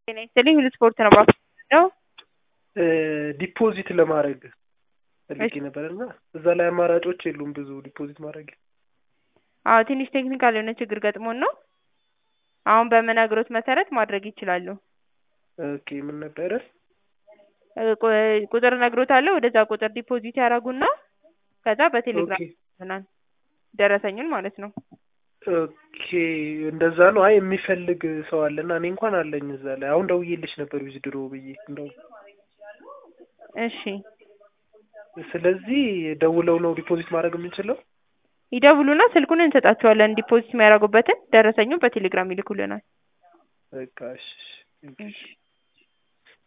ጤና ይስጥልኝ ሁሉ ስፖርት ነው ባክለው ዲፖዚት ለማድረግ ፈልጌ ነበርና እዛ ላይ አማራጮች የሉም ብዙ ዲፖዚት ማድረግ። አዎ ትንሽ ቴክኒካል የሆነ ችግር ገጥሞን ነው። አሁን በመናገሮት መሰረት ማድረግ ይችላሉ። ኦኬ ምን ነበር? ቁጥር ነግሮታለሁ። ወደዛ ቁጥር ዲፖዚት ያደርጉና ከዛ በቴሌግራም ይሆናል ደረሰኙን ማለት ነው። ኦኬ እንደዛ ነው። አይ የሚፈልግ ሰው አለና እኔ እንኳን አለኝ እዛ ላይ አሁን ደውዬልሽ ነበር ዊዝድሮ ብዬ እንደው። እሺ ስለዚህ ደውለው ነው ዲፖዚት ማድረግ የምንችለው? ይደውሉና ስልኩን እንሰጣቸዋለን ዲፖዚት የሚያደርጉበትን ደረሰኙን በቴሌግራም ይልኩልናል። በቃ እሺ።